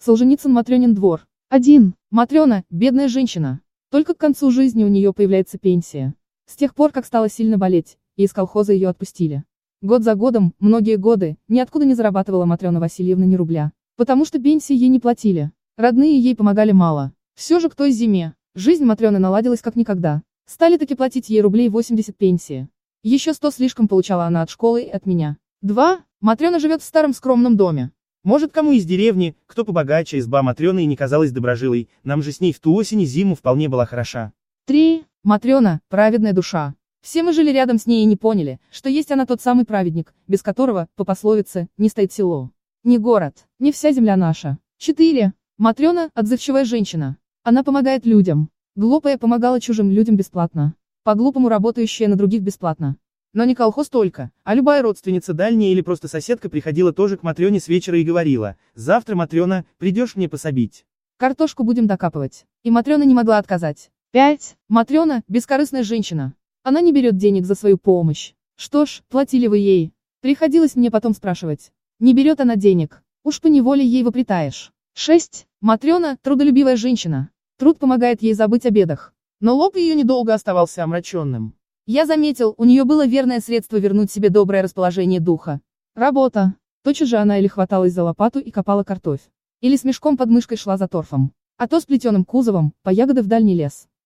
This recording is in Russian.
Солженицын Матрёнин двор. 1. Матрёна – бедная женщина. Только к концу жизни у нее появляется пенсия. С тех пор, как стала сильно болеть, и из колхоза ее отпустили. Год за годом, многие годы, ниоткуда не зарабатывала Матрёна Васильевна ни рубля. Потому что пенсии ей не платили. Родные ей помогали мало. Все же к той зиме. Жизнь Матрёны наладилась как никогда. Стали таки платить ей рублей 80 пенсии. Еще 100 слишком получала она от школы и от меня. 2. Матрёна живет в старом скромном доме. Может, кому из деревни, кто побогаче, изба Матрёны и не казалась доброжилой, нам же с ней в ту осень и зиму вполне была хороша. 3. Матрёна – праведная душа. Все мы жили рядом с ней и не поняли, что есть она тот самый праведник, без которого, по пословице, не стоит село. Не город, не вся земля наша. 4. Матрёна – отзывчивая женщина. Она помогает людям. Глупая помогала чужим людям бесплатно. По-глупому работающая на других бесплатно. Но не колхоз только, а любая родственница дальняя или просто соседка приходила тоже к Матрёне с вечера и говорила: «Завтра, Матрёна, придешь мне пособить? Картошку будем докапывать». И Матрёна не могла отказать. 5. Матрёна – бескорыстная женщина. Она не берет денег за свою помощь. Что ж, платили вы ей. Приходилось мне потом спрашивать. Не берет она денег. Уж поневоле ей выплетаешь. 6. Матрёна – трудолюбивая женщина. Труд помогает ей забыть о бедах. Но лоб ее недолго оставался омраченным. Я заметил, у нее было верное средство вернуть себе доброе расположение духа. Работа. Тотчас же она или хваталась за лопату и копала картофель. Или с мешком под мышкой шла за торфом. А то с плетеным кузовом, по ягоды в дальний лес.